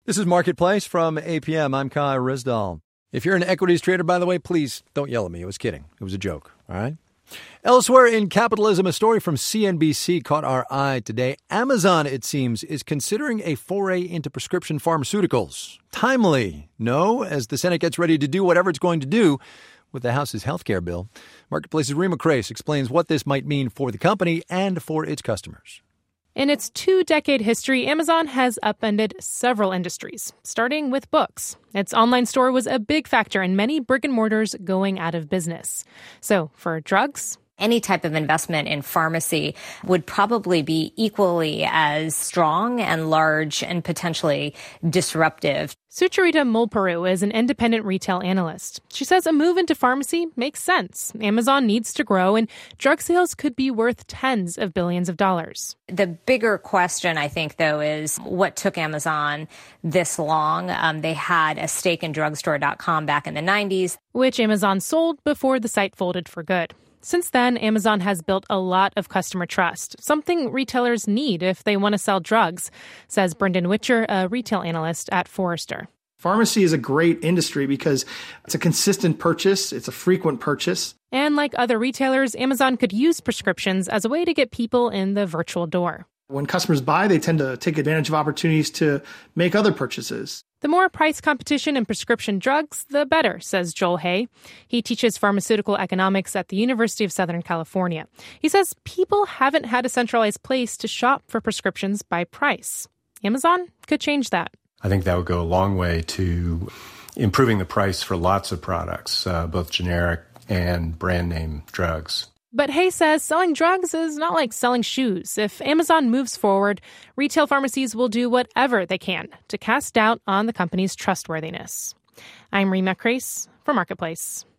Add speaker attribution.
Speaker 1: This is Marketplace from APM. I'm Kai Rizdal. If you're an equities trader, by the way, please don't yell at me. I was kidding. It was a joke, all right? Elsewhere in capitalism, a story from CNBC caught our eye today. Amazon, it seems, is considering a foray into prescription pharmaceuticals. Timely, no, as the Senate gets ready to do whatever it's going to do with the House's health care bill. Marketplace's Rima Crace explains what this might mean for the company and for its customers.
Speaker 2: In its 2-decade history, Amazon has upended several industries, starting with books. Its online store was a big factor in many brick-and-mortars going out of business. So for drugs,
Speaker 3: any type of investment in pharmacy would probably be equally as strong and large and potentially disruptive.
Speaker 2: Sucharita Mulparu is an independent retail analyst. She says a move into pharmacy makes sense. Amazon needs to grow, and drug sales could be worth tens of billions of dollars.
Speaker 3: The bigger question, I think, though, is what took Amazon this long? They had a stake in drugstore.com back in the 90s,
Speaker 2: which Amazon sold before the site folded for good. Since then, Amazon has built a lot of customer trust, something retailers need if they want to sell drugs, says Brendan Witcher, a retail analyst at Forrester.
Speaker 4: Pharmacy is a great industry because it's a consistent purchase. It's a frequent purchase.
Speaker 2: And like other retailers, Amazon could use prescriptions as a way to get people in the virtual door.
Speaker 4: When customers buy, they tend to take advantage of opportunities to make other purchases.
Speaker 2: The more price competition in prescription drugs, the better, says Joel Hay. He teaches pharmaceutical economics at the University of Southern California. He says people haven't had a centralized place to shop for prescriptions by price. Amazon could change that.
Speaker 5: I think that would go a long way to improving the price for lots of products, both generic and brand name drugs.
Speaker 2: But Hay says selling drugs is not like selling shoes. If Amazon moves forward, retail pharmacies will do whatever they can to cast doubt on the company's trustworthiness. I'm Rima Crace for Marketplace.